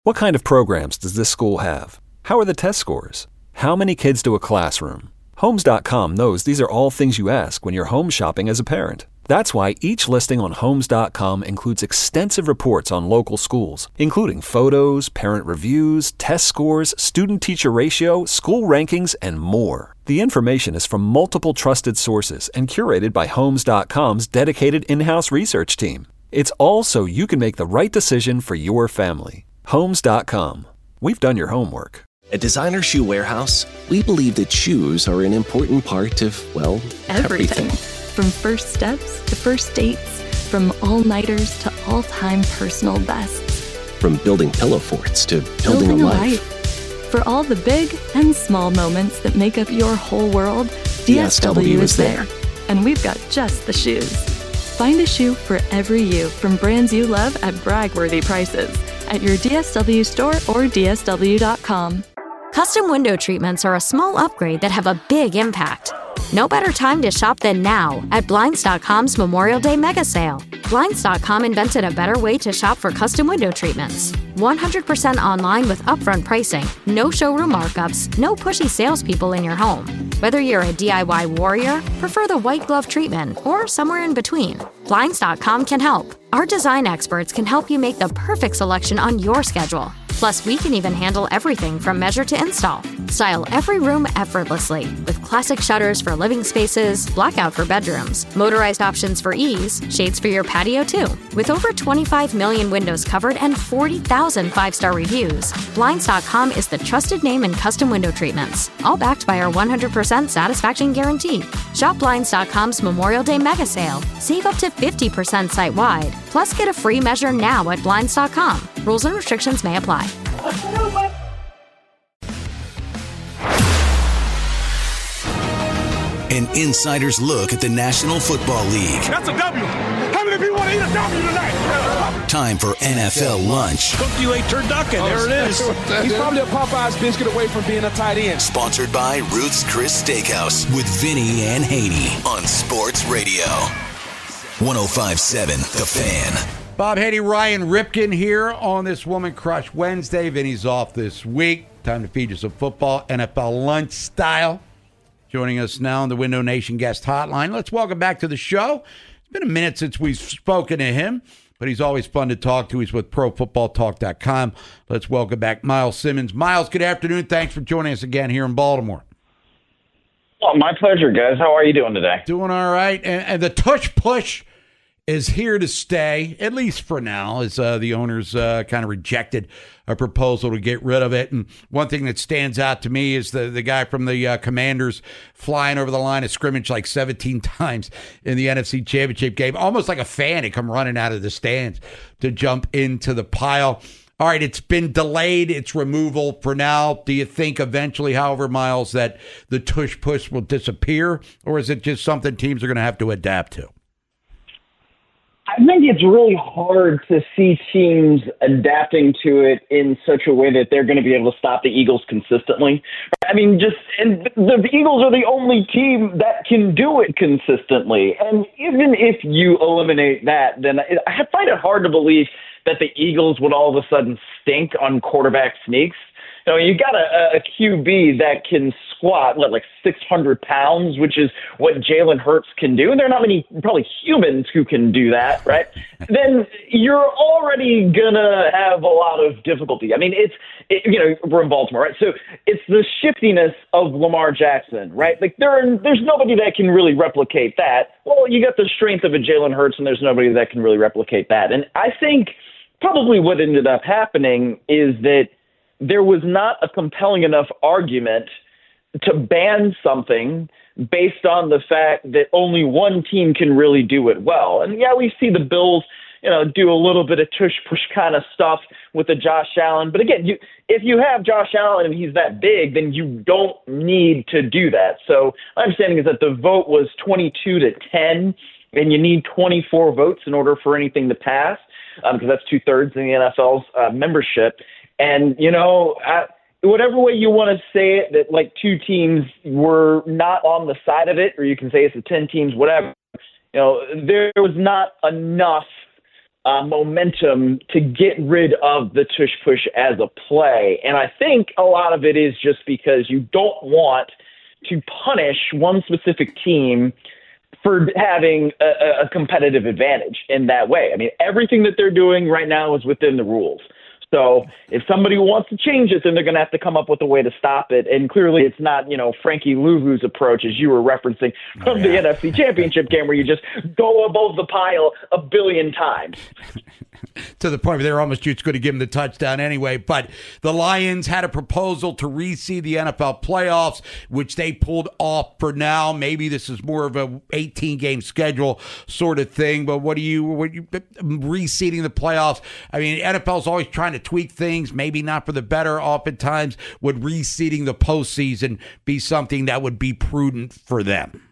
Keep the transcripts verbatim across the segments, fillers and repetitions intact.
What kind of programs does this school have? How are the test scores? How many kids do a classroom? Homes dot com knows these are all things you ask when you're home shopping as a parent. That's why each listing on Homes dot com includes extensive reports on local schools, including photos, parent reviews, test scores, student-teacher ratio, school rankings, and more. The information is from multiple trusted sources and curated by Homes dot com's dedicated in-house research team. It's all so you can make the right decision for your family. Homes dot com. We've done your homework. At Designer Shoe Warehouse, we believe that shoes are an important part of, well, everything. everything. From first steps to first dates, from all-nighters to all-time personal bests. From building pillow forts to building, building a a life. life. For all the big and small moments that make up your whole world, D S W is there. And we've got just the shoes. Find a shoe for every you from brands you love at brag-worthy prices at your D S W store or D S W dot com. Custom window treatments are a small upgrade that have a big impact. No better time to shop than now at Blinds dot com's Memorial Day Mega Sale. Blinds dot com invented a better way to shop for custom window treatments. one hundred percent online with upfront pricing, no showroom markups, no pushy salespeople in your home. Whether you're a D I Y warrior, prefer the white glove treatment, or somewhere in between, Blinds dot com can help. Our design experts can help you make the perfect selection on your schedule. Plus, we can even handle everything from measure to install. Style every room effortlessly with classic shutters for living spaces, blackout for bedrooms, motorized options for ease, shades for your patio too. With over twenty-five million windows covered and forty thousand five-star reviews, Blinds dot com is the trusted name in custom window treatments, all backed by our one hundred percent satisfaction guarantee. Shop Blinds dot com's Memorial Day Mega Sale. Save up to fifty percent site-wide. Plus, get a free measure now at Blinds dot com. Rules and restrictions may apply. An insider's look at the National Football League. That's a W. How many people want to eat a W tonight? Time for N F L lunch. Cook you a turducken. There it is. He's probably a Popeye's biscuit away from being a tight end. Sponsored by Ruth's Chris Steakhouse with Vinny and Haney on Sports Radio. one oh five point seven The Fan. Bob Haney, Ryan Ripken here on this Woman Crush Wednesday. Vinny's off this week. Time to feed you some football, N F L lunch style. Joining us now on the Window Nation guest hotline. Let's welcome back to the show. It's been a minute since we've spoken to him, but he's always fun to talk to. He's with pro football talk dot com. Let's welcome back Myles Simmons. Myles, good afternoon. Thanks for joining us again here in Baltimore. Oh, my pleasure, guys. How are you doing today? Doing all right. And, and the tush push is here to stay, at least for now, as uh, the owners uh, kind of rejected a proposal to get rid of it. And one thing that stands out to me is the, the guy from the uh, Commanders flying over the line of scrimmage like seventeen times in the N F C Championship game, almost like a fan to come running out of the stands to jump into the pile. All right, it's been delayed, its removal for now. Do you think eventually, however, Myles, that the tush push will disappear, or is it just something teams are going to have to adapt to? I think it's really hard to see teams adapting to it in such a way that they're going to be able to stop the Eagles consistently. I mean, just and the Eagles are the only team that can do it consistently. And even if you eliminate that, then I find it hard to believe that the Eagles would all of a sudden stink on quarterback sneaks. You know, you got a, a Q B that can squat, what, like six hundred pounds, which is what Jalen Hurts can do. And there are not many, probably humans who can do that, right? Then you're already going to have a lot of difficulty. I mean, it's, it, you know, we're in Baltimore, right? So it's the shiftiness of Lamar Jackson, right? Like there, are, there's nobody that can really replicate that. Well, you got the strength of a Jalen Hurts, and there's nobody that can really replicate that. And I think probably what ended up happening is that there was not a compelling enough argument to ban something based on the fact that only one team can really do it well. And yeah, we see the Bills, you know, do a little bit of tush push kind of stuff with the Josh Allen. But again, you, if you have Josh Allen and he's that big, then you don't need to do that. So my understanding is that the vote was twenty-two to ten, and you need twenty-four votes in order for anything to pass, um, because that's two thirds in the N F L's uh, membership. And, you know, I, whatever way you want to say it, that like two teams were not on the side of it, or you can say it's the ten teams, whatever, you know, there was not enough uh, momentum to get rid of the tush push as a play. And I think a lot of it is just because you don't want to punish one specific team for having a, a competitive advantage in that way. I mean, everything that they're doing right now is within the rules. So if somebody wants to change it, then they're going to have to come up with a way to stop it. And clearly it's not, you know, Frankie Louvu's approach, as you were referencing from oh, yeah. the N F C Championship game, where you just go above the pile a billion times. To the point where they were almost just going to give him the touchdown anyway. But the Lions had a proposal to reseed the N F L playoffs, which they pulled off for now. Maybe this is more of a eighteen-game schedule sort of thing. But what do you, what you reseeding the playoffs? I mean, N F L's always trying to tweak things, maybe not for the better oftentimes. Would reseeding the postseason be something that would be prudent for them?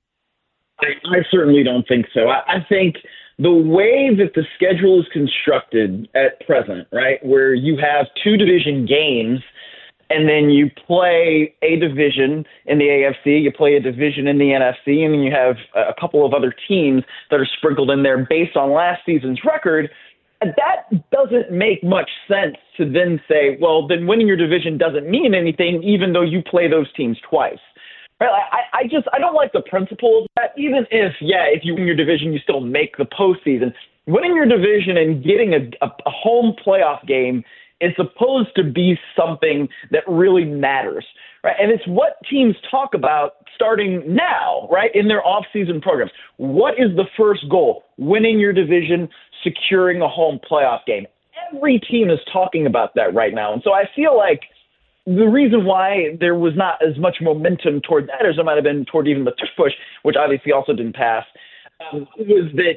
I, I certainly don't think so. I, I think the way that the schedule is constructed at present, right, where you have two division games and then you play a division in the A F C, you play a division in the N F C, and then you have a couple of other teams that are sprinkled in there based on last season's record, that doesn't make much sense to then say, well, then winning your division doesn't mean anything, even though you play those teams twice. Right? I, I just I don't like the principle of that. Even if, yeah, if you win your division, you still make the postseason. Winning your division and getting a, a, a home playoff game is supposed to be something that really matters, right? And it's what teams talk about starting now, right, in their off-season programs. What is the first goal? Winning your division, securing a home playoff game. Every team is talking about that right now. And so I feel like the reason why there was not as much momentum toward that as there might have been toward even the tush push, which obviously also didn't pass, um, was that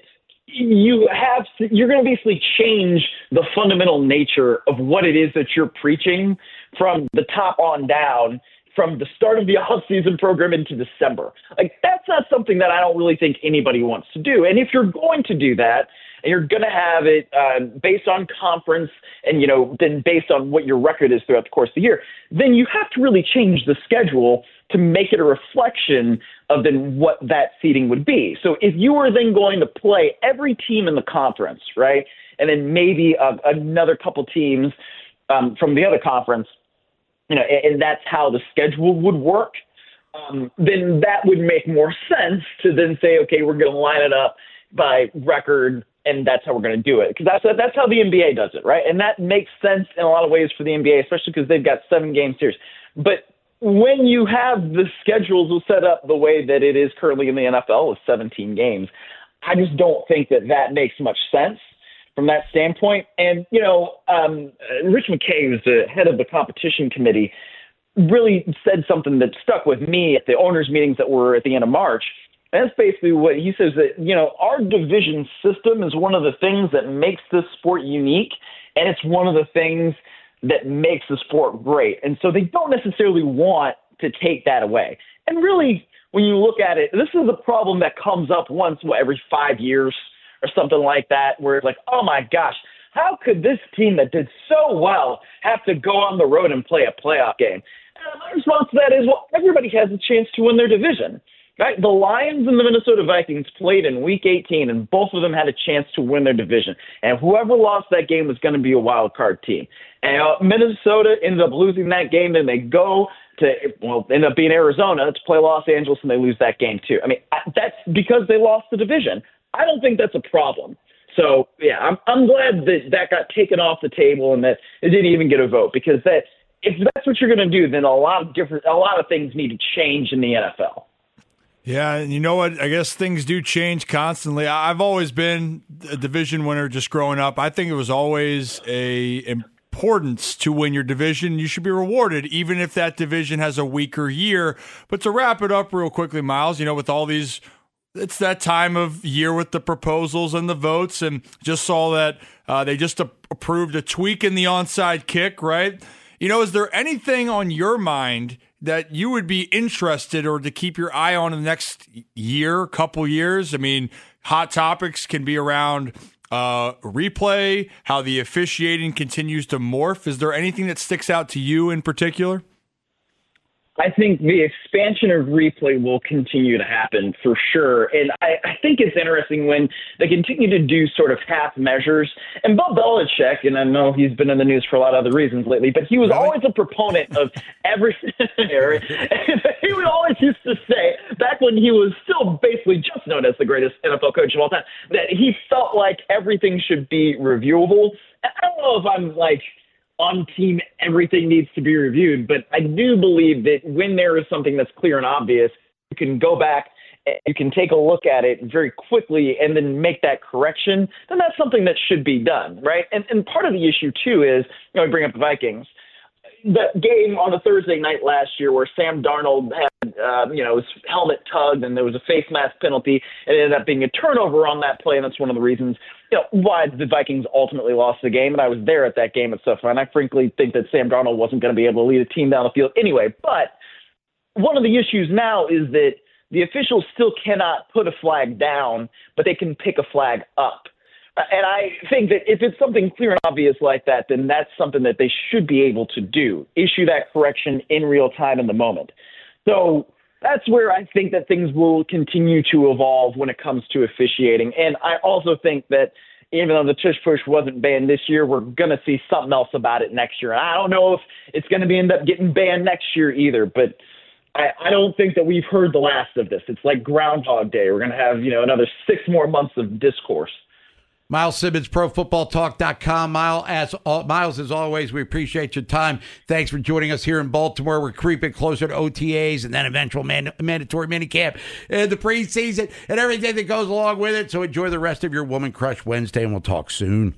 you have to, you're going to basically change the fundamental nature of what it is that you're preaching from the top on down, from the start of the off-season program into December. Like, that's not something that I don't really think anybody wants to do. And if you're going to do that, and you're going to have it uh, based on conference and, you know, then based on what your record is throughout the course of the year, then you have to really change the schedule to make it a reflection of then what that seeding would be. So if you were then going to play every team in the conference, right, and then maybe uh, another couple teams um, from the other conference, you know, and, and that's how the schedule would work, um, then that would make more sense to then say, okay, we're going to line it up by record, and that's how we're going to do it. Because that's that's how the N B A does it, right? And that makes sense in a lot of ways for the N B A, especially because they've got seven-game series. But when you have the schedules set up the way that it is currently in the N F L with seventeen games, I just don't think that that makes much sense from that standpoint. And, you know, um, Rich McKay, who's the head of the competition committee, really said something that stuck with me at the owners' meetings that were at the end of March. That's basically what he says, that, you know, our division system is one of the things that makes this sport unique, and it's one of the things that makes the sport great. And so they don't necessarily want to take that away. And really, when you look at it, this is a problem that comes up once what, every five years or something like that, where it's like, oh my gosh, how could this team that did so well have to go on the road and play a playoff game? And my response to that is, well, everybody has a chance to win their division. Right? The Lions and the Minnesota Vikings played in Week eighteen, and both of them had a chance to win their division. And whoever lost that game was going to be a wild card team. And uh, Minnesota ended up losing that game, and they go to, well, end up being Arizona to play Los Angeles, and they lose that game too. I mean, that's because they lost the division. I don't think that's a problem. So, yeah, I'm I'm glad that that got taken off the table and that it didn't even get a vote, because that if that's what you're going to do, then a lot of different a lot of things need to change in the N F L. Yeah, and you know what? I guess things do change constantly. I've always been a division winner just growing up. I think it was always a importance to win your division. You should be rewarded, even if that division has a weaker year. But to wrap it up real quickly, Miles, you know, with all these, it's that time of year with the proposals and the votes, and just saw that uh, they just a- approved a tweak in the onside kick, right? You know, is there anything on your mind that you would be interested or to keep your eye on in the next year, couple years? I mean, hot topics can be around uh, replay, how the officiating continues to morph. Is there anything that sticks out to you in particular? I think the expansion of replay will continue to happen for sure. And I, I think it's interesting when they continue to do sort of half measures. And Bill Belichick, and I know he's been in the news for a lot of other reasons lately, but he was really? always a proponent of every he would always used to say, back when he was still basically just known as the greatest N F L coach of all time, that he felt like everything should be reviewable. I don't know if I'm like on team everything needs to be reviewed, but I do believe that when there is something that's clear and obvious, you can go back and you can take a look at it very quickly and then make that correction, then that's something that should be done, right? And and part of the issue, too, is, you know, we bring up the Vikings. The game on a Thursday night last year where Sam Darnold had, uh, you know, his helmet tugged and there was a face mask penalty, and it ended up being a turnover on that play, and that's one of the reasons, you know, why the Vikings ultimately lost the game. And I was there at that game and stuff, and I frankly think that Sam Darnold wasn't going to be able to lead a team down the field anyway. But one of the issues now is that the officials still cannot put a flag down, but they can pick a flag up. And I think that if it's something clear and obvious like that, then that's something that they should be able to do, issue that correction in real time in the moment. So that's where I think that things will continue to evolve when it comes to officiating. And I also think that even though the tush push wasn't banned this year, we're going to see something else about it next year. And I don't know if it's going to be end up getting banned next year either, but I, I don't think that we've heard the last of this. It's like Groundhog Day. We're going to have, you know, another six more months of discourse. Miles Simmons, pro football talk dot com. Miles, as, Miles, as always, we appreciate your time. Thanks for joining us here in Baltimore. We're creeping closer to O T As and then eventual man, mandatory minicamp and the preseason and everything that goes along with it. So enjoy the rest of your Woman Crush Wednesday, and we'll talk soon.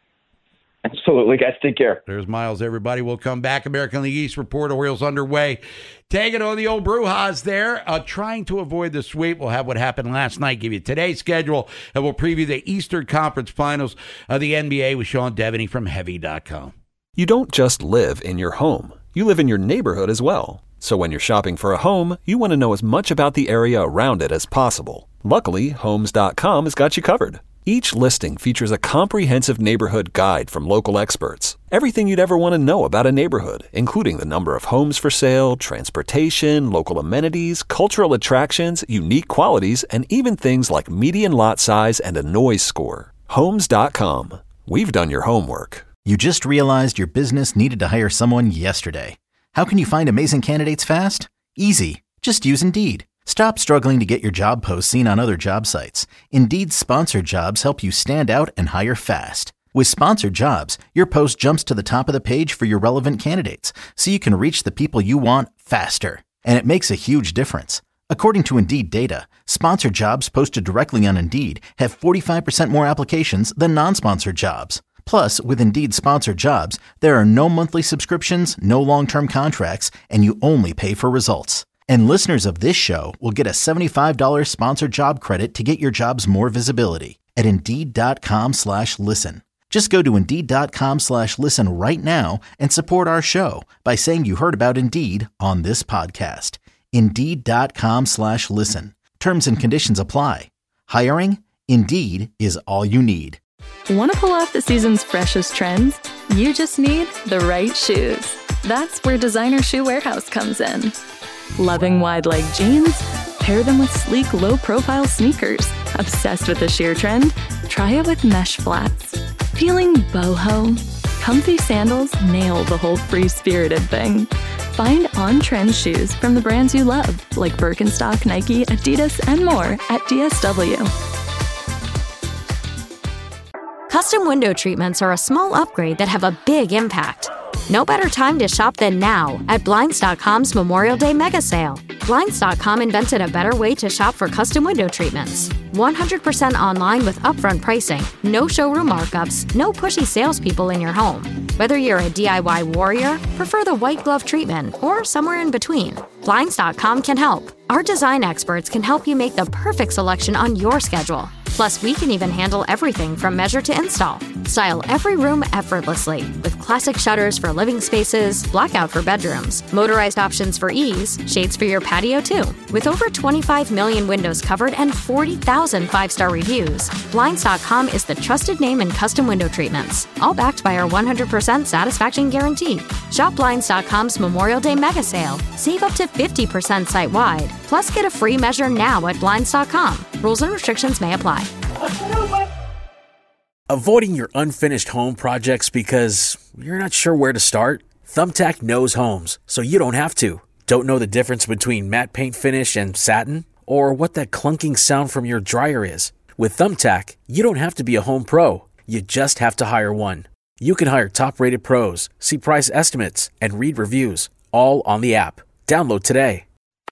Absolutely, guys. Take care. There's Miles, everybody. We'll come back. American League East report, Orioles underway. Taking on the old Brujas there, uh, trying to avoid the sweep. We'll have what happened last night, give you today's schedule, and we'll preview the Eastern Conference Finals of the N B A with Sean Devaney from Heavy dot com. You don't just live in your home. You live in your neighborhood as well. So when you're shopping for a home, you want to know as much about the area around it as possible. Luckily, Homes dot com has got you covered. Each listing features a comprehensive neighborhood guide from local experts. Everything you'd ever want to know about a neighborhood, including the number of homes for sale, transportation, local amenities, cultural attractions, unique qualities, and even things like median lot size and a noise score. Homes dot com. We've done your homework. You just realized your business needed to hire someone yesterday. How can you find amazing candidates fast? Easy. Just use Indeed. Stop struggling to get your job posts seen on other job sites. Indeed's sponsored jobs help you stand out and hire fast. With sponsored jobs, your post jumps to the top of the page for your relevant candidates, so you can reach the people you want faster. And it makes a huge difference. According to Indeed data, sponsored jobs posted directly on Indeed have forty-five percent more applications than non-sponsored jobs. Plus, with Indeed sponsored jobs, there are no monthly subscriptions, no long-term contracts, and you only pay for results. And listeners of this show will get a seventy-five dollars sponsored job credit to get your jobs more visibility at Indeed.com slash listen. Just go to Indeed.com slash listen right now and support our show by saying you heard about Indeed on this podcast. Indeed.com slash listen. Terms and conditions apply. Hiring? Indeed is all you need. Want to pull off the season's freshest trends? You just need the right shoes. That's where Designer Shoe Warehouse comes in. Loving wide leg jeans? Pair them with sleek, low-profile sneakers. Obsessed with the sheer trend? Try it with mesh flats. Feeling boho? Comfy sandals nail the whole free-spirited thing. Find on-trend shoes from the brands you love, like Birkenstock, Nike, Adidas, and more at D S W. Custom window treatments are a small upgrade that have a big impact. No better time to shop than now at Blinds dot com's Memorial Day Mega Sale. Blinds dot com invented a better way to shop for custom window treatments. one hundred percent online with upfront pricing, no showroom markups, no pushy salespeople in your home. Whether you're a D I Y warrior, prefer the white glove treatment, or somewhere in between, Blinds dot com can help. Our design experts can help you make the perfect selection on your schedule. Plus, we can even handle everything from measure to install. Style every room effortlessly with classic shutters for living spaces, blackout for bedrooms, motorized options for ease, shades for your patio too. With over twenty-five million windows covered and forty thousand five-star reviews, Blinds dot com is the trusted name in custom window treatments, all backed by our one hundred percent satisfaction guarantee. Shop Blinds dot com's Memorial Day mega sale. Save up to fifty percent site-wide. Plus, get a free measure now at Blinds dot com. Rules and restrictions may apply. Avoiding your unfinished home projects because you're not sure where to start? Thumbtack knows homes, so you don't have to. Don't know the difference between matte paint finish and satin? Or what that clunking sound from your dryer is? With Thumbtack, you don't have to be a home pro. You just have to hire one. You can hire top-rated pros, see price estimates, and read reviews, all on the app. Download today.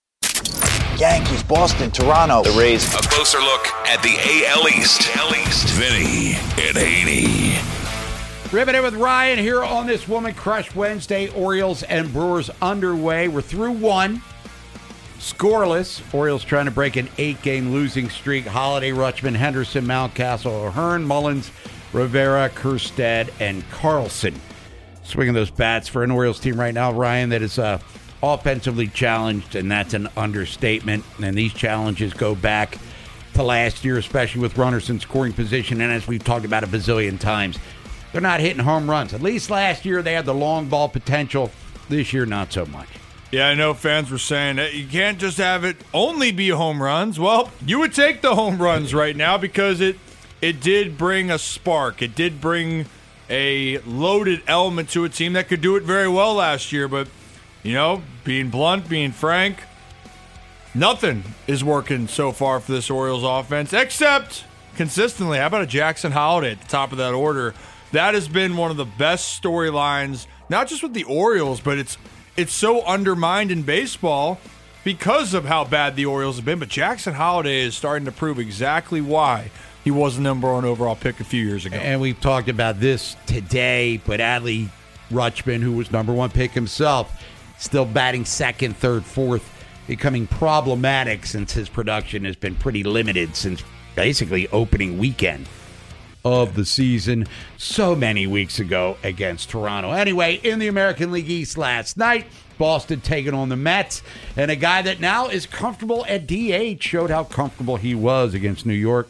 Yankees, Boston, Toronto. The Rays. A closer look at the A L East. A L East. Vinny and Haney. Riveted with Ryan here on this Woman Crush Wednesday. Orioles and Brewers underway. We're through one. Scoreless. Orioles trying to break an eight-game losing streak. Holiday, Rutschman, Henderson, Mountcastle, O'Hearn, Mullins, Rivera, Kjerstad, and Carlson. Swinging those bats for an Orioles team right now, Ryan, that is uh, offensively challenged, and that's an understatement. And these challenges go back to last year, especially with runners in scoring position. And as we've talked about a bazillion times, they're not hitting home runs. At least last year they had the long ball potential. This year, not so much. Yeah, I know fans were saying that you can't just have it only be home runs. Well, you would take the home runs right now because it it did bring a spark. It did bring a loaded element to a team that could do it very well last year. But, you know, being blunt, being frank, nothing is working so far for this Orioles offense except consistently. How about a Jackson Holliday at the top of that order? That has been one of the best storylines, not just with the Orioles, but it's it's so undermined in baseball because of how bad the Orioles have been. But Jackson Holliday is starting to prove exactly why he was the number one overall pick a few years ago. And we've talked about this today, but Adley Rutschman, who was number one pick himself, still batting second, third, fourth, becoming problematic since his production has been pretty limited since basically opening weekend of the season so many weeks ago against Toronto. Anyway, in the American League East last night, Boston taking on the Mets, and a guy that now is comfortable at D H showed how comfortable he was against New York.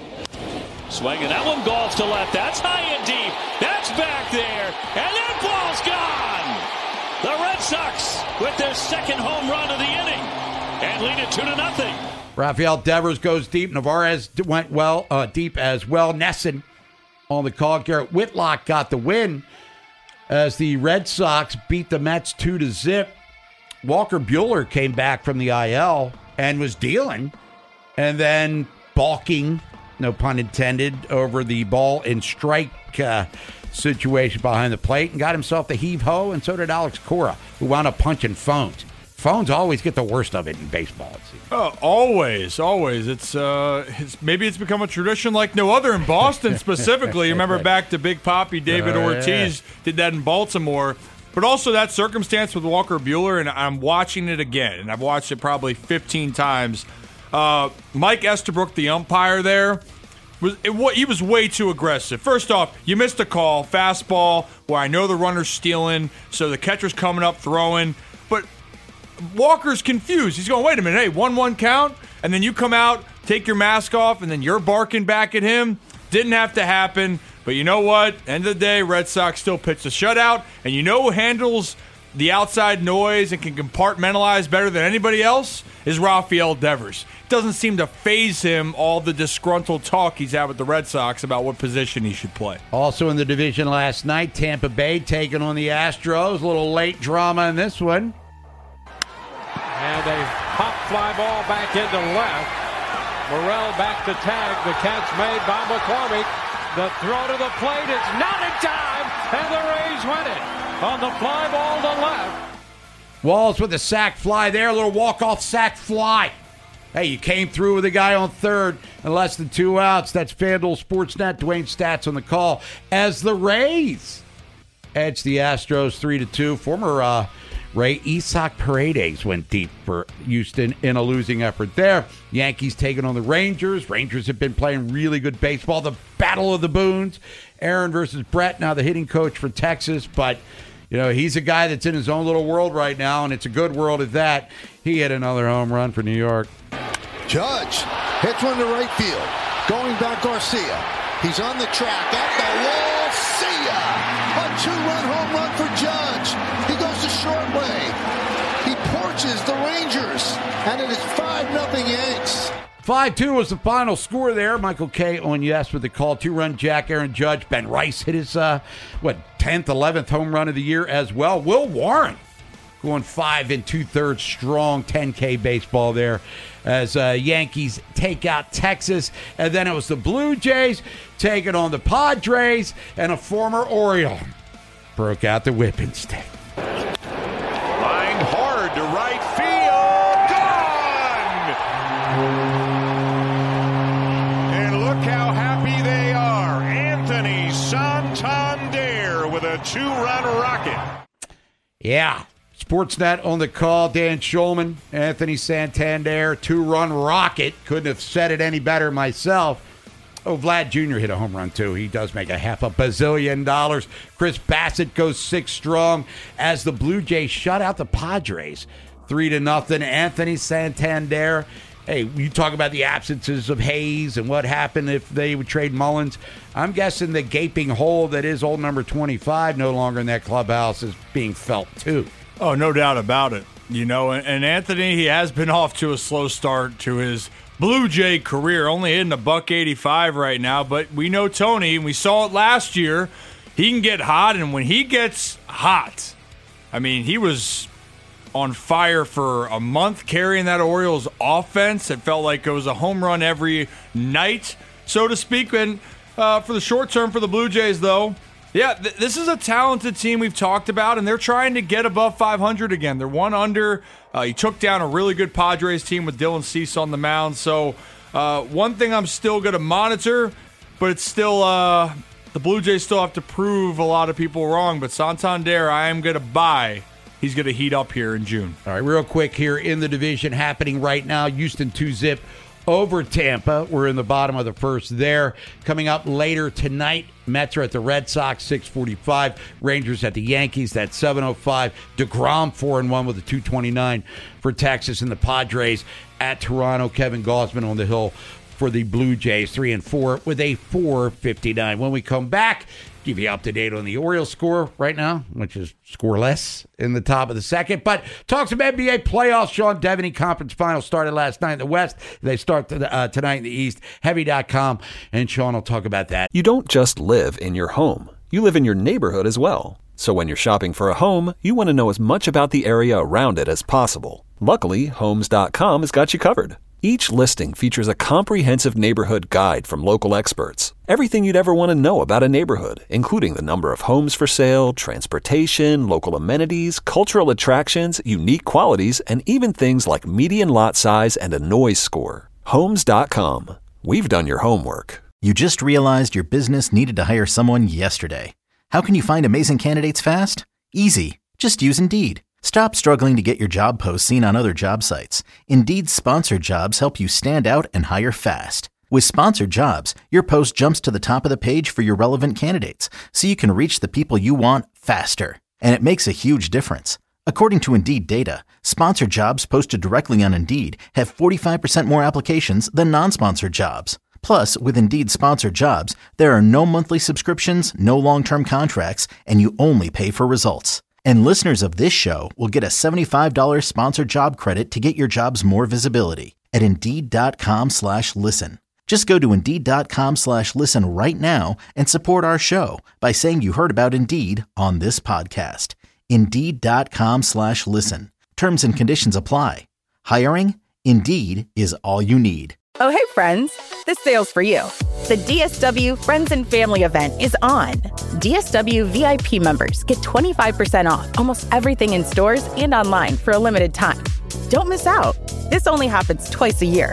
Swinging that one, golf to left. That's high and deep. That's back there, and that ball's gone. The Red Sox with their second home run of the inning and lead it two to nothing. Rafael Devers goes deep. Navarez went well uh, deep as well. Nesson on the call. Garrett Whitlock got the win as the Red Sox beat the Mets two to zip. Walker Buehler came back from the I L and was dealing, and then balking, no pun intended, over the ball and strike uh, situation behind the plate and got himself the heave-ho, and so did Alex Cora, who wound up punching phones. Phones always get the worst of it in baseball, it seems. Oh, always, always. It's uh, it's, maybe it's become a tradition like no other in Boston specifically. Remember back to Big Papi, David oh, Ortiz yeah. did that in Baltimore. But also that circumstance with Walker Buehler, and I'm watching it again, and I've watched it probably fifteen times. Uh, Mike Estabrook, the umpire there, was it, he was way too aggressive. First off, you missed a call, fastball, where I know the runner's stealing, so the catcher's coming up throwing, but Walker's confused. He's going, wait a minute, hey, one one count, and then you come out, take your mask off, and then you're barking back at him. Didn't have to happen, but you know what? End of the day, Red Sox still pitched a shutout, and you know who handles the outside noise and can compartmentalize better than anybody else is Rafael Devers. It doesn't seem to faze him all the disgruntled talk he's had with the Red Sox about what position he should play. Also in the division last night, Tampa Bay taking on the Astros. A little late drama in this one. And a pop fly ball back into left. Morel back to tag. The catch made by McCormick. The throw to the plate is not in time, and the Rays win it on the fly ball to left. Walls with a sac fly there. A little walk-off sac fly. Hey, you came through with a guy on third and less than two outs. That's FanDuel Sportsnet. Dwayne Stats on the call as the Rays edge the Astros three to two. Former uh, Ray Isaac Paredes went deep for Houston in a losing effort there. Yankees taking on the Rangers. Rangers have been playing really good baseball. The Battle of the Boons. Aaron versus Brett, now the hitting coach for Texas. But, you know, he's a guy that's in his own little world right now, and it's a good world at that. He hit another home run for New York. Judge hits one to right field. Going back Garcia. He's on the track. At the wall. See ya! A two-run home run for Judge. He goes the short way. He porches the Rangers. And it is five nothing Yanks. five two was the final score there. Michael K. on yes with the call. Two-run jack, Aaron Judge. Ben Rice hit his, uh, what, tenth, eleventh home run of the year as well. Will Warren going five and two-thirds strong ten K baseball there as uh, Yankees take out Texas. And then it was the Blue Jays taking on the Padres, and a former Oriole broke out the whipping stick. Line hard to right field. Gone! And look how happy they are. Anthony Santander with a two-run rocket. Yeah. Sportsnet on the call. Dan Schulman, Anthony Santander, two-run rocket. Couldn't have said it any better myself. Oh, Vlad Junior hit a home run, too. He does make a half a bazillion dollars. Chris Bassett goes six strong as the Blue Jays shut out the Padres. Three to nothing. Anthony Santander. Hey, you talk about the absences of Hayes and what happened if they would trade Mullins. I'm guessing the gaping hole that is old number twenty-five no longer in that clubhouse is being felt, too. Oh, no doubt about it. You know, and Anthony, he has been off to a slow start to his Blue Jay career, only hitting a buck eighty-five right now. But we know Tony, and we saw it last year. He can get hot, and when he gets hot, I mean, he was on fire for a month carrying that Orioles offense. It felt like it was a home run every night, so to speak. And uh, for the short term for the Blue Jays, though, yeah, th- this is a talented team we've talked about, and they're trying to get above five hundred again. They're one under. Uh, he took down a really good Padres team with Dylan Cease on the mound. So uh, one thing I'm still going to monitor, but it's still uh, the Blue Jays still have to prove a lot of people wrong. But Santander, I am going to buy. He's going to heat up here in June. All right, real quick here in the division happening right now. Houston two zip over Tampa. We're in the bottom of the first there. Coming up later tonight, Mets are at the Red Sox, six forty-five. Rangers at the Yankees, that's seven oh five. DeGrom, four and one with a two twenty-nine for Texas. And the Padres at Toronto. Kevin Gausman on the hill for the Blue Jays, three and four with a four fifty-nine. When we come back, give you up to date on the Orioles score right now, which is scoreless in the top of the second. But talk some N B A playoffs. Sean Devaney conference finals started last night in the West. They start to, uh, tonight in the East. Heavy dot com, and Sean will talk about that. You don't just live in your home. You live in your neighborhood as well. So when you're shopping for a home, you want to know as much about the area around it as possible. Luckily, Homes dot com has got you covered. Each listing features a comprehensive neighborhood guide from local experts. Everything you'd ever want to know about a neighborhood, including the number of homes for sale, transportation, local amenities, cultural attractions, unique qualities, and even things like median lot size and a noise score. Homes dot com. We've done your homework. You just realized your business needed to hire someone yesterday. How can you find amazing candidates fast? Easy. Just use Indeed. Stop struggling to get your job posts seen on other job sites. Indeed's sponsored jobs help you stand out and hire fast. With sponsored jobs, your post jumps to the top of the page for your relevant candidates, so you can reach the people you want faster. And it makes a huge difference. According to Indeed data, sponsored jobs posted directly on Indeed have forty-five percent more applications than non-sponsored jobs. Plus, with Indeed sponsored jobs, there are no monthly subscriptions, no long-term contracts, and you only pay for results. And listeners of this show will get a seventy-five dollars sponsored job credit to get your jobs more visibility at Indeed.com slash listen. Just go to Indeed.com slash listen right now and support our show by saying you heard about Indeed on this podcast. Indeed.com slash listen. Terms and conditions apply. Hiring? Indeed is all you need. Oh, hey, friends. This sale's for you. The D S W Friends and Family event is on. D S W V I P members get twenty-five percent off almost everything in stores and online for a limited time. Don't miss out. This only happens twice a year.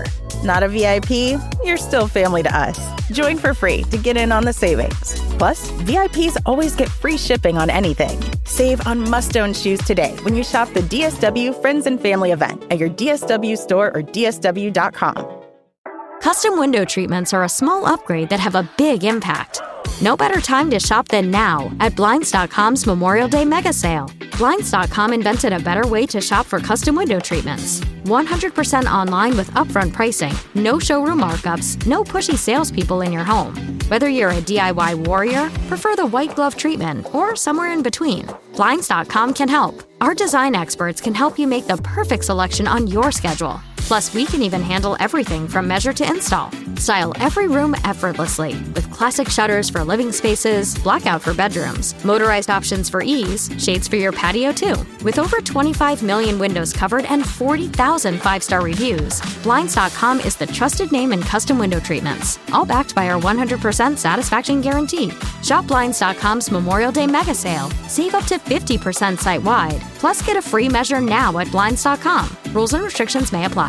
Not a V I P? You're still family to us. Join for free to get in on the savings. Plus, V I Ps always get free shipping on anything. Save on must-own shoes today when you shop the D S W Friends and Family event at your D S W store or D S W dot com. Custom window treatments are a small upgrade that have a big impact. No better time to shop than now at Blinds dot com's Memorial Day mega sale. Blinds dot com invented a better way to shop for custom window treatments. one hundred percent online with upfront pricing, no showroom markups, no pushy salespeople in your home. Whether you're a D I Y warrior, prefer the white glove treatment, or somewhere in between, Blinds dot com can help. Our design experts can help you make the perfect selection on your schedule. Plus, we can even handle everything from measure to install. Style every room effortlessly with classic shutters for living spaces, blackout for bedrooms, motorized options for ease, shades for your patio too. With over twenty-five million windows covered and forty thousand five-star reviews, Blinds dot com is the trusted name in custom window treatments, all backed by our one hundred percent satisfaction guarantee. Shop Blinds dot com's Memorial Day mega sale. Save up to fifty percent site-wide. Plus, get a free measure now at Blinds dot com. Rules and restrictions may apply.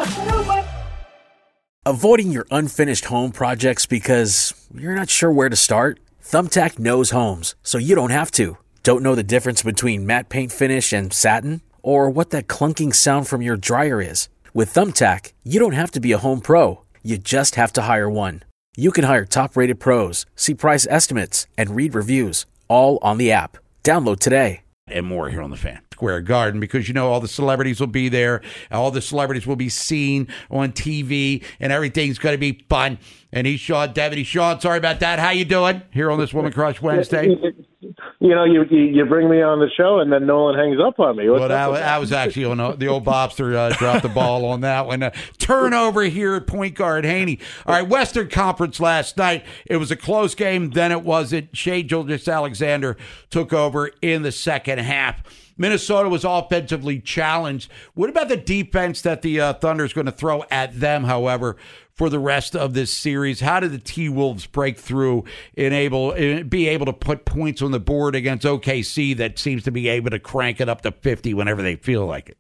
Avoiding your unfinished home projects because you're not sure where to start? Thumbtack knows homes, so you don't have to. Don't know the difference between matte paint finish and satin? Or what that clunking sound from your dryer is? With Thumbtack, you don't have to be a home pro. You just have to hire one. You can hire top-rated pros, see price estimates, and read reviews, all on the app. Download today. And more here on the Fan. Square Garden, because you know all the celebrities will be there, all the celebrities will be seen on T V, and everything's going to be fun. And he's Sean Devaney. Sean, sorry about that. How you doing here on this Woman Crush Wednesday? You know, you you bring me on the show, and then Nolan hangs up on me. What's well, that, that was actually on uh, the old Bobster uh, dropped the ball on that one. Uh, turnover here at point guard, Haney. All right, Western Conference last night. It was a close game. Then it wasn't. Shai Gilgeous-Alexander took over in the second half. Minnesota was offensively challenged. What about the defense that the uh, Thunder is going to throw at them, however, for the rest of this series? How did the T-Wolves break through and able, be able to put points on the board against O K C that seems to be able to crank it up to fifty whenever they feel like it?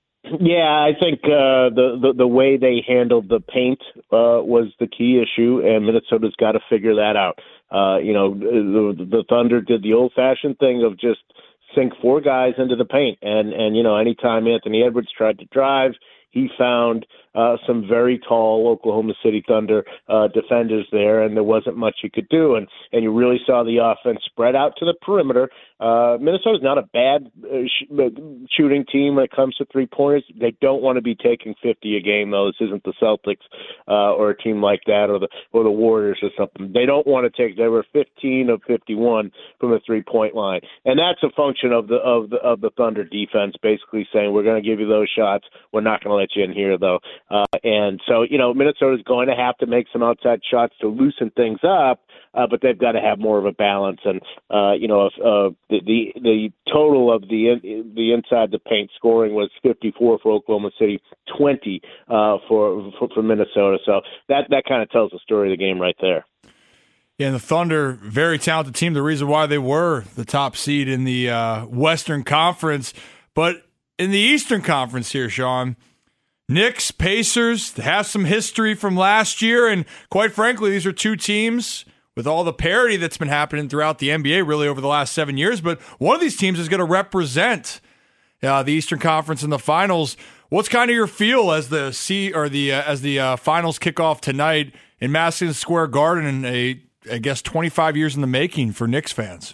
Yeah, I think uh, the, the the way they handled the paint uh, was the key issue, and Minnesota's got to figure that out. Uh, you know, the, the Thunder did the old-fashioned thing of just sink four guys into the paint. And, and you know, anytime Anthony Edwards tried to drive, he found uh, some very tall Oklahoma City Thunder uh, defenders there, and there wasn't much you could do. And, and you really saw the offense spread out to the perimeter. Uh, Minnesota's not a bad uh, sh- shooting team when it comes to three-pointers. They don't want to be taking fifty a game, though. This isn't the Celtics uh, or a team like that, or the or the Warriors or something. They don't want to take. They were fifteen of fifty-one from the three-point line, and that's a function of the of the of the Thunder defense, basically saying we're going to give you those shots. We're not going to let you in here, though. Uh, and so, you know, Minnesota's going to have to make some outside shots to loosen things up, uh, but they've got to have more of a balance. And, uh, you know, if, uh, the, the the total of the the inside the paint scoring was fifty-four for Oklahoma City, twenty uh, for, for for Minnesota. So that, that kind of tells the story of the game right there. Yeah, and the Thunder, very talented team. The reason why they were the top seed in the uh, Western Conference. But in the Eastern Conference here, Sean, Knicks, Pacers have some history from last year, and quite frankly, these are two teams with all the parity that's been happening throughout the N B A really over the last seven years. But one of these teams is going to represent uh, the Eastern Conference in the finals. What's kind of your feel as the C or the uh, as the uh, finals kick off tonight in Madison Square Garden, in a I guess twenty-five years in the making for Knicks fans?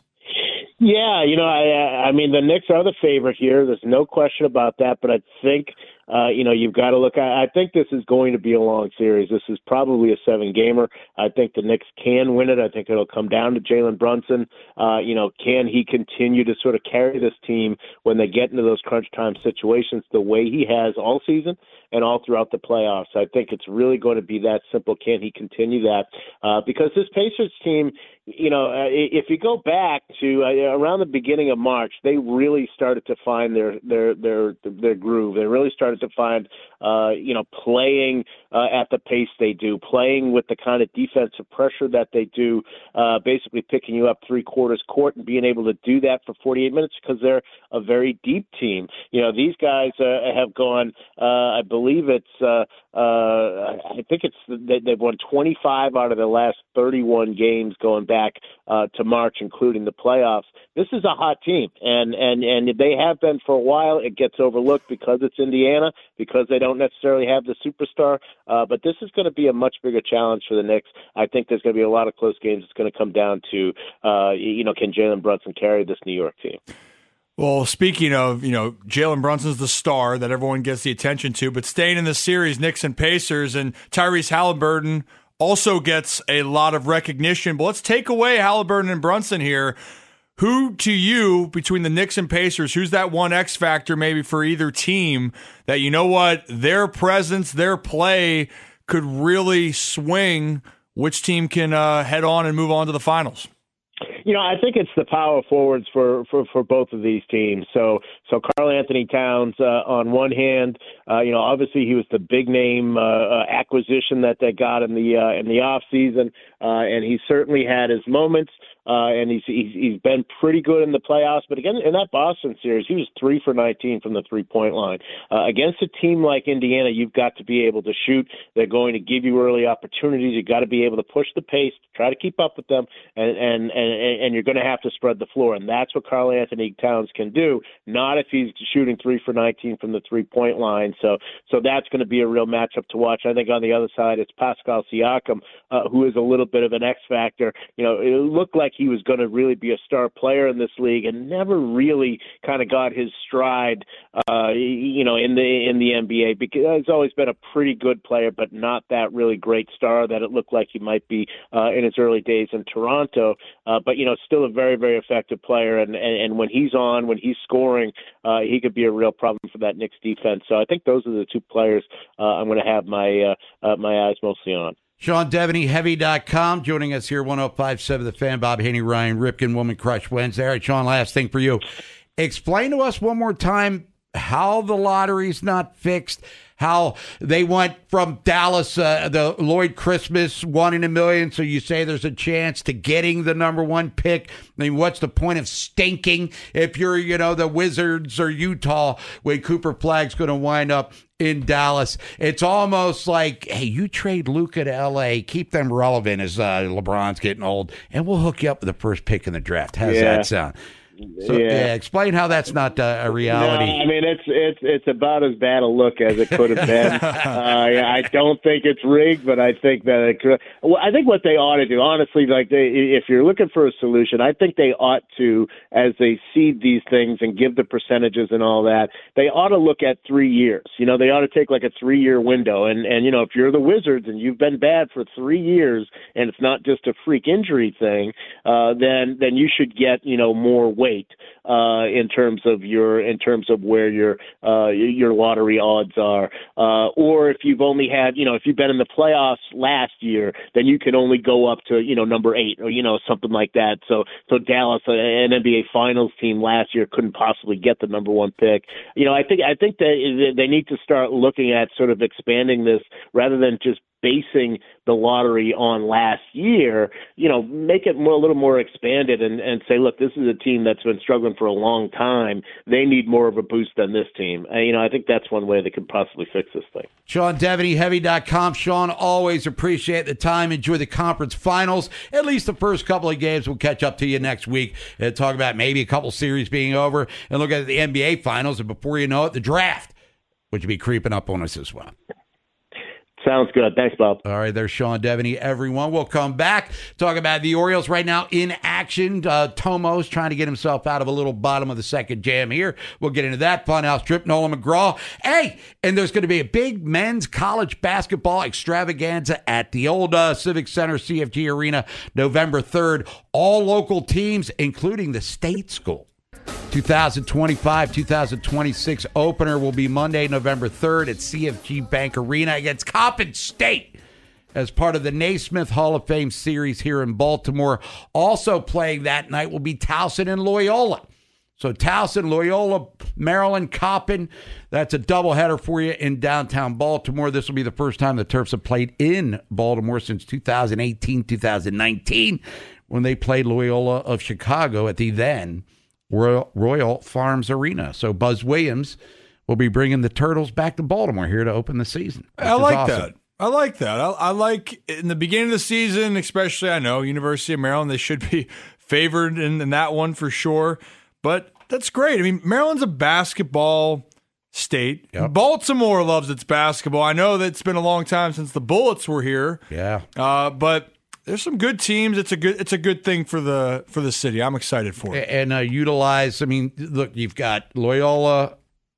Yeah, you know, I I mean the Knicks are the favorite here. There's no question about that. But I think. Uh, you know, you've got to look. I, I think this is going to be a long series. This is probably a seven-gamer. I think the Knicks can win it. I think it'll come down to Jalen Brunson. Uh, you know, can he continue to sort of carry this team when they get into those crunch time situations the way he has all season and all throughout the playoffs? I think it's really going to be that simple. Can he continue that? Uh, because this Pacers team you know, uh, if you go back to uh, around the beginning of March, they really started to find their their their their groove. They really started to find, uh, you know, playing uh, at the pace they do, playing with the kind of defensive pressure that they do, uh, basically picking you up three quarters court and being able to do that for forty-eight minutes because they're a very deep team. You know, these guys uh, have gone, uh, I believe it's, uh, uh, I think it's, they've won twenty-five out of the last thirty-one games going back. back uh, to March, including the playoffs. This is a hot team, and, and, and they have been for a while. It gets overlooked because it's Indiana, because they don't necessarily have the superstar, uh, but this is going to be a much bigger challenge for the Knicks. I think there's going to be a lot of close games. It's going to come down to, uh, you know, can Jalen Brunson carry this New York team? Well, speaking of, you know, Jalen Brunson's the star that everyone gets the attention to, but staying in this series, Knicks and Pacers, and Tyrese Halliburton also gets a lot of recognition. But let's take away Halliburton and Brunson here. Who, to you, between the Knicks and Pacers, who's that one X factor maybe for either team that, you know what, their presence, their play could really swing which team can uh, head on and move on to the finals? You know, I think it's the power forwards for, for, for both of these teams. So, so Karl Anthony Towns, uh, on one hand, uh, you know, obviously he was the big name uh, uh, acquisition that they got in the uh, in the off season, uh, and he certainly had his moments. Uh, and he's, he's he's been pretty good in the playoffs. But again, in that Boston series, he was three for nineteen from the three-point line. Uh, against a team like Indiana, you've got to be able to shoot. They're going to give you early opportunities. You've got to be able to push the pace, try to keep up with them, and and and, and you're going to have to spread the floor. And that's what Karl Anthony Towns can do, not if he's shooting three for nineteen from the three-point line. So so that's going to be a real matchup to watch. I think on the other side, it's Pascal Siakam, uh, who is a little bit of an X factor. You know, it looked like he was going to really be a star player in this league and never really kind of got his stride, uh, you know, in the in the N B A, because he's always been a pretty good player, but not that really great star that it looked like he might be uh, in his early days in Toronto. Uh, but, you know, still a very, very effective player. And, and, and when he's on, when he's scoring, uh, he could be a real problem for that Knicks defense. So I think those are the two players uh, I'm going to have my, uh, uh, my eyes mostly on. Sean Devaney, Heavy dot com, joining us here, one oh five point seven The Fan. Bob Haney, Ryan Ripken, Woman Crush Wednesday. All right, Sean, last thing for you. Explain to us one more time how the lottery's not fixed, how they went from Dallas, uh, the Lloyd Christmas, one in a million, so you say there's a chance, to getting the number one pick. I mean, what's the point of stinking if you're, you know, the Wizards or Utah when Cooper Flagg's going to wind up in Dallas? It's almost like, hey, you trade Luka to L A, keep them relevant as uh, LeBron's getting old, and we'll hook you up with the first pick in the draft. How's yeah. that sound? So, yeah. yeah, explain how that's not uh, a reality. No, I mean, it's it's it's about as bad a look as it could have been. uh, I don't think it's rigged, but I think that it could. Well, I think what they ought to do, honestly, like they, if you're looking for a solution, I think they ought to, as they seed these things and give the percentages and all that, they ought to look at three years. You know, they ought to take like a three-year window. And, and you know, if you're the Wizards and you've been bad for three years and it's not just a freak injury thing, uh, then then you should get, you know, more weight. Uh, in terms of your, in terms of where your uh, your lottery odds are, uh, or if you've only had, you know, if you've been in the playoffs last year, then you can only go up to, you know, number eight or, you know, something like that. So, so Dallas, an N B A Finals team last year, couldn't possibly get the number one pick. You know, I think I think that they need to start looking at sort of expanding this rather than just basing the lottery on last year. You know, make it more, a little more expanded and, and say, look, this is a team that's been struggling for a long time. They need more of a boost than this team. And, you know, I think that's one way they could possibly fix this thing. Sean Devaney, Heavy dot com. Sean, always appreciate the time. Enjoy the conference finals. At least the first couple of games. We'll catch up to you next week and talk about maybe a couple series being over and look at the N B A finals. And before you know it, the draft, which will be creeping up on us as well. Sounds good. Thanks, Bob. All right, there's Sean Devaney, everyone. We'll come back, talk about the Orioles right now in action. Uh, Tomo's trying to get himself out of a little bottom of the second jam here. We'll get into that. Funhouse trip, Nolan McGraw. Hey, and there's going to be a big men's college basketball extravaganza at the old uh, Civic Center C F G Arena, November third. All local teams, including the state school. twenty twenty-five twenty twenty-six opener will be Monday, November third at C F G Bank Arena against Coppin State. as part of the Naismith Hall of Fame series here in Baltimore. Also playing that night will be Towson and Loyola. So Towson, Loyola, Maryland, Coppin. That's a doubleheader for you in downtown Baltimore. This will be the first time the Terps have played in Baltimore since two thousand eighteen, two thousand nineteen, when they played Loyola of Chicago at the then Royal, Royal Farms Arena. So Buzz Williams will be bringing the Turtles back to Baltimore here to open the season. I like awesome. that. I like that. I, I like in the beginning of the season, especially, I know, University of Maryland, they should be favored in, in that one for sure. But that's great. I mean, Maryland's a basketball state. Yep. Baltimore loves its basketball. I know that it's been a long time since the Bullets were here. Yeah. Uh, but there's some good teams. It's a good it's a good thing for the for the city. I'm excited for it. And uh, utilize, I mean, look, you've got Loyola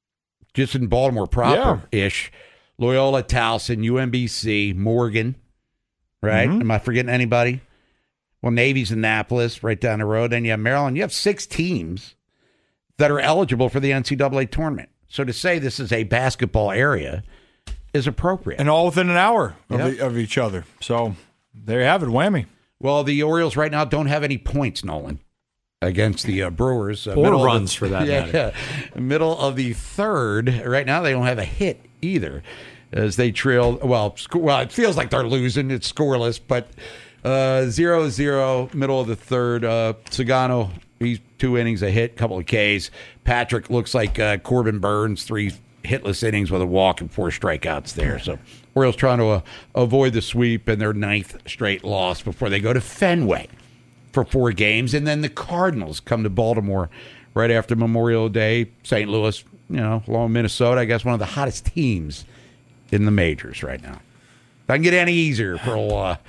just in Baltimore proper-ish. Yeah. Loyola, Towson, U M B C, Morgan, right? Mm-hmm. Am I forgetting anybody? Well, Navy's Annapolis, right down the road. And you have Maryland. You have six teams that are eligible for the N C double A tournament. So to say this is a basketball area is appropriate. And all within an hour of, yep. the, of each other. So there you have it, whammy. Well, the Orioles right now don't have any points, Nolan, against the uh, Brewers. Uh, Or runs the, for that yeah, matter. Yeah. Middle of the third. Right now they don't have a hit either as they trail. Well, sc- well, it feels like they're losing. It's scoreless, but uh, zero zero, middle of the third. Uh, Sagano, he's two innings, a hit, couple of Ks. Patrick looks like uh, Corbin Burns, three hitless innings with a walk and four strikeouts there. So Orioles trying to uh, avoid the sweep and their ninth straight loss before they go to Fenway for four games. And then the Cardinals come to Baltimore right after Memorial Day. Saint Louis, you know, along Minnesota, I guess one of the hottest teams in the majors right now. Doesn't get any easier for old, uh,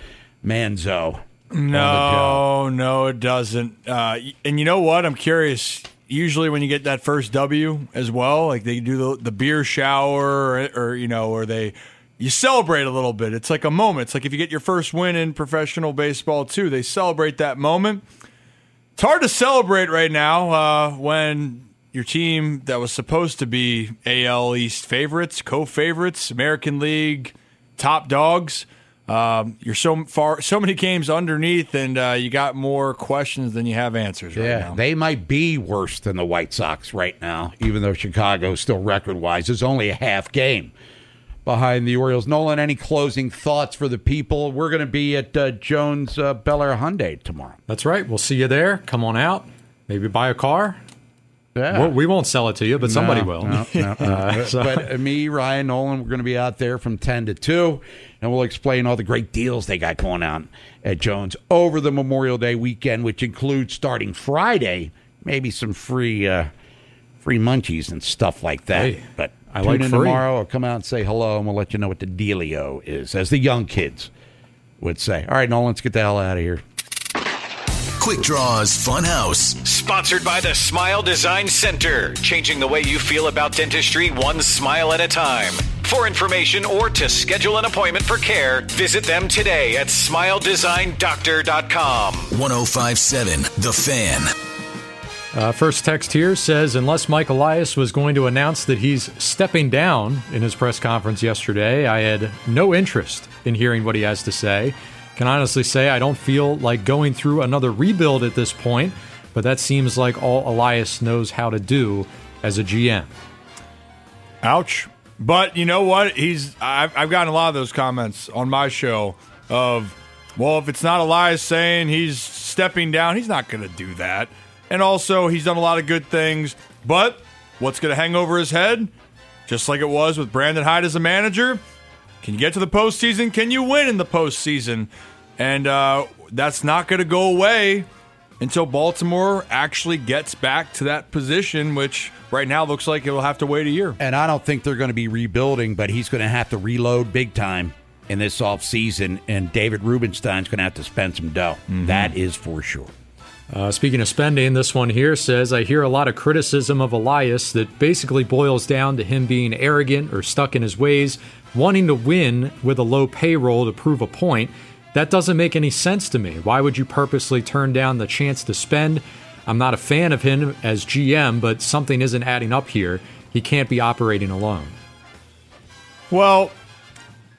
Manzo. No, no, it doesn't. Uh, and you know what? I'm curious. Usually when you get that first W as well, like they do the, the beer shower or, or, you know, or they you celebrate a little bit. It's like a moment. It's like if you get your first win in professional baseball too, they celebrate that moment. It's hard to celebrate right now uh, when your team that was supposed to be A L East favorites, co-favorites, American League top dogs, um, you're so far, so many games underneath, and uh, you got more questions than you have answers right yeah, now. They might be worse than the White Sox right now, even though Chicago still record-wise is only a half game behind the Orioles. Nolan, any closing thoughts for the people? We're going to be at uh, Jones uh, Bel Air Hyundai tomorrow. That's right. We'll see you there. Come on out. Maybe buy a car. Yeah. We'll, we won't sell it to you, but No, somebody will. no, no, no. Uh, so- But uh, me, Ryan, Nolan, we're going to be out there from ten to two, and we'll explain all the great deals they got going on at Jones over the Memorial Day weekend, which includes starting Friday, maybe some free uh, free munchies and stuff like that. Hey, but I tune like in free. tomorrow or come out and say hello, and we'll let you know what the dealio is, as the young kids would say. All right, Nolan, let's get the hell out of here. Quick Draws Funhouse. Sponsored by the Smile Design Center. Changing the way you feel about dentistry one smile at a time. For information or to schedule an appointment for care, visit them today at smile design doctor dot com. one oh five point seven The Fan. Uh, first text here says, unless Mike Elias was going to announce that he's stepping down in his press conference yesterday, I had no interest in hearing what he has to say. Can honestly say I don't feel like going through another rebuild at this point, but that seems like all Elias knows how to do as a G M. Ouch. But you know what? He's I've, I've gotten a lot of those comments on my show of, well, if it's not Elias saying he's stepping down, he's not going to do that. And also, he's done a lot of good things. But what's going to hang over his head? Just like it was with Brandon Hyde as a manager. Can you get to the postseason? Can you win in the postseason? And uh, that's not going to go away until Baltimore actually gets back to that position, which right now looks like it'll have to wait a year. And I don't think they're going to be rebuilding, but he's going to have to reload big time in this offseason, and David Rubenstein's going to have to spend some dough. Mm-hmm. That is for sure. Uh, speaking of spending, this one here says, I hear a lot of criticism of Elias that basically boils down to him being arrogant or stuck in his ways, wanting to win with a low payroll to prove a point. That doesn't make any sense to me. Why would you purposely turn down the chance to spend? I'm not a fan of him as G M, but something isn't adding up here. He can't be operating alone. Well,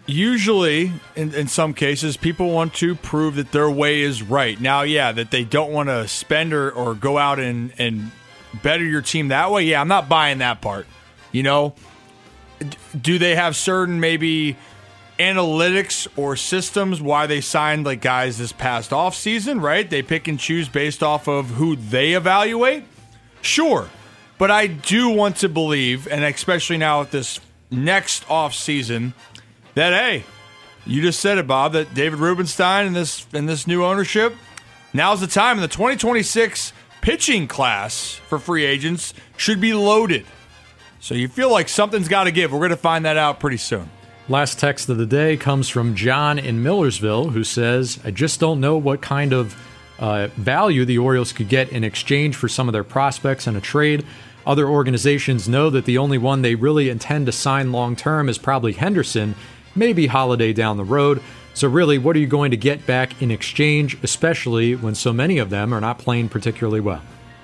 usually, in, in some cases, people want to prove that their way is right. Now, yeah, that they don't want to spend or, or go out and, and better your team that way. Yeah, I'm not buying that part. You know, do they have certain maybe analytics or systems why they signed like guys this past offseason, right? They pick and choose based off of who they evaluate? Sure. But I do want to believe, and especially now with this next offseason, that, hey, you just said it, Bob, that David Rubenstein and this and this new ownership, now's the time in the twenty twenty-six pitching class for free agents should be loaded. So you feel like something's got to give. We're going to find that out pretty soon. Last text of the day comes from John in Millersville, who says, I just don't know what kind of uh, value the Orioles could get in exchange for some of their prospects in a trade. Other organizations know that the only one they really intend to sign long-term is probably Henderson, maybe Holiday down the road. So really, what are you going to get back in exchange, especially when so many of them are not playing particularly well?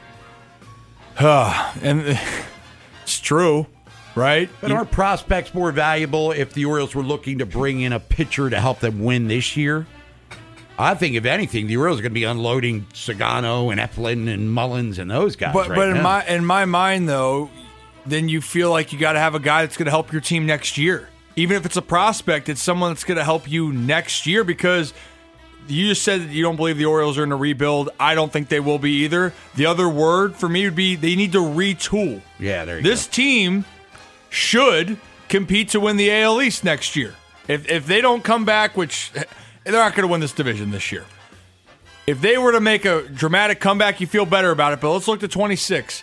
And it's true, right? But aren't prospects more valuable if the Orioles were looking to bring in a pitcher to help them win this year? I think, if anything, the Orioles are going to be unloading Sagano and Eflin and Mullins and those guys. But right but in now. my in my mind, though, then you feel like you got to have a guy that's going to help your team next year. Even if it's a prospect, it's someone that's going to help you next year, because you just said that you don't believe the Orioles are in a rebuild. I don't think they will be either. The other word for me would be they need to retool. Yeah, there you this go. team should compete to win the A L East next year. If if they don't come back, which they're not going to win this division this year. If they were to make a dramatic comeback, you feel better about it. But let's look to twenty-six.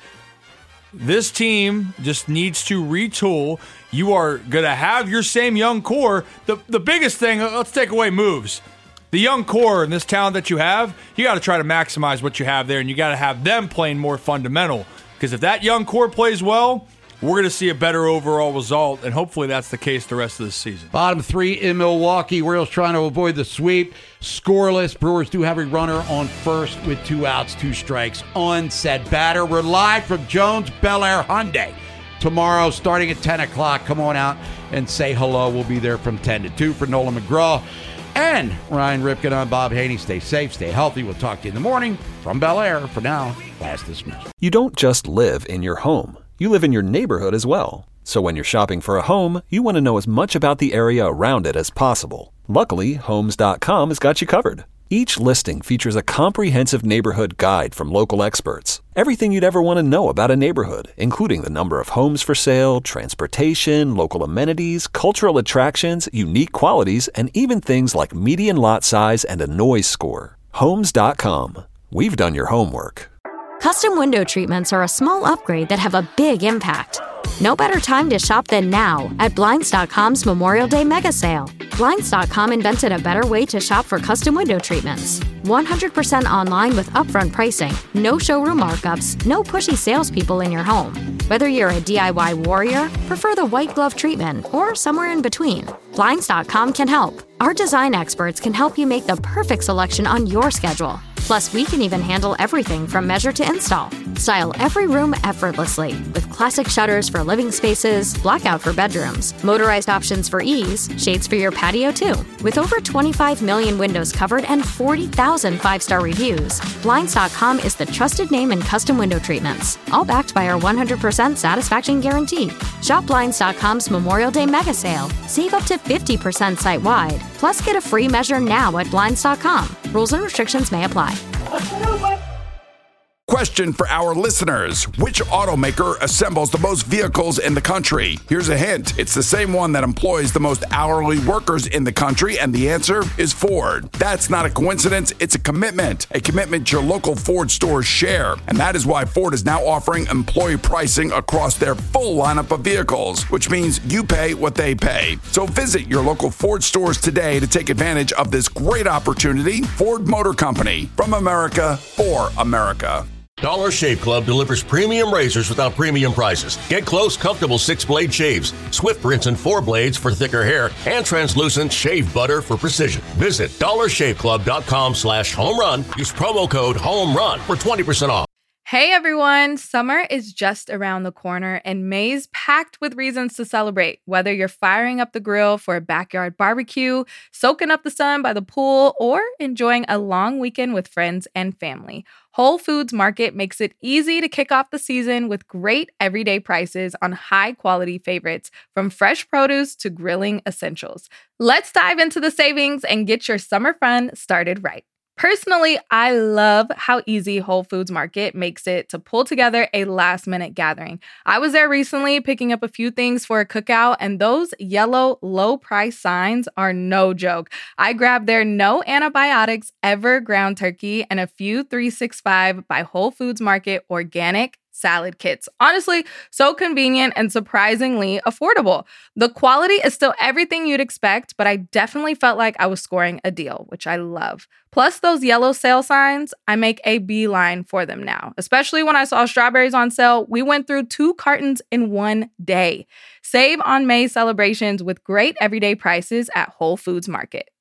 This team just needs to retool. You are going to have your same young core. The the biggest thing, let's take away moves. The young core and this talent that you have, you got to try to maximize what you have there, and you got to have them playing more fundamental. Because if that young core plays well, we're going to see a better overall result, and hopefully that's the case the rest of the season. Bottom three in Milwaukee. Orioles trying to avoid the sweep. Scoreless. Brewers do have a runner on first with two outs, two strikes. Unset batter. We're live from Jones Bel Air Hyundai tomorrow starting at ten o'clock. Come on out and say hello. We'll be there from ten to two for Nolan McGraw and Ryan Ripken. I'm Bob Haney. Stay safe, stay healthy. We'll talk to you in the morning from Bel Air. For now, last dismissal. You don't just live in your home. You live in your neighborhood as well. So when you're shopping for a home, you want to know as much about the area around it as possible. Luckily, Homes dot com has got you covered. Each listing features a comprehensive neighborhood guide from local experts. Everything you'd ever want to know about a neighborhood, including the number of homes for sale, transportation, local amenities, cultural attractions, unique qualities, and even things like median lot size and a noise score. Homes dot com. We've done your homework. Custom window treatments are a small upgrade that have a big impact. No better time to shop than now at Blinds dot com's Memorial Day Mega Sale. Blinds dot com invented a better way to shop for custom window treatments. one hundred percent online with upfront pricing, no showroom markups, no pushy salespeople in your home. Whether you're a D I Y warrior, prefer the white glove treatment, or somewhere in between, Blinds dot com can help. Our design experts can help you make the perfect selection on your schedule. Plus, we can even handle everything from measure to install. Style every room effortlessly with classic shutters for living spaces, blackout for bedrooms, motorized options for ease, shades for your patio too. With over twenty-five million windows covered and forty thousand five-star reviews, Blinds dot com is the trusted name in custom window treatments, all backed by our one hundred percent satisfaction guarantee. Shop Blinds dot com's Memorial Day Mega Sale. Save up to fifty percent site-wide. Plus, get a free measure now at Blinds dot com. Rules and restrictions may apply. Question for our listeners. Which automaker assembles the most vehicles in the country? Here's a hint. It's the same one that employs the most hourly workers in the country, and the answer is Ford. That's not a coincidence. It's a commitment. A commitment your local Ford stores share. And that is why Ford is now offering employee pricing across their full lineup of vehicles, which means you pay what they pay. So visit your local Ford stores today to take advantage of this great opportunity. Ford Motor Company. From America, for America. Dollar Shave Club delivers premium razors without premium prices. Get close, comfortable six-blade shaves, swift rinse and four blades for thicker hair, and translucent shave butter for precision. Visit dollar shave club dot com slash home run. Use promo code HOME RUN for twenty percent off. Hey everyone, summer is just around the corner and May's packed with reasons to celebrate. Whether you're firing up the grill for a backyard barbecue, soaking up the sun by the pool, or enjoying a long weekend with friends and family, Whole Foods Market makes it easy to kick off the season with great everyday prices on high-quality favorites, from fresh produce to grilling essentials. Let's dive into the savings and get your summer fun started right. Personally, I love how easy Whole Foods Market makes it to pull together a last-minute gathering. I was there recently picking up a few things for a cookout, and those yellow low-price signs are no joke. I grabbed their no antibiotics ever ground turkey and a few three sixty-five by Whole Foods Market organic salad kits. Honestly, so convenient and surprisingly affordable. The quality is still everything you'd expect, but I definitely felt like I was scoring a deal, which I love. Plus those yellow sale signs, I make a beeline for them now. Especially when I saw strawberries on sale, we went through two cartons in one day. Save on May celebrations with great everyday prices at Whole Foods Market.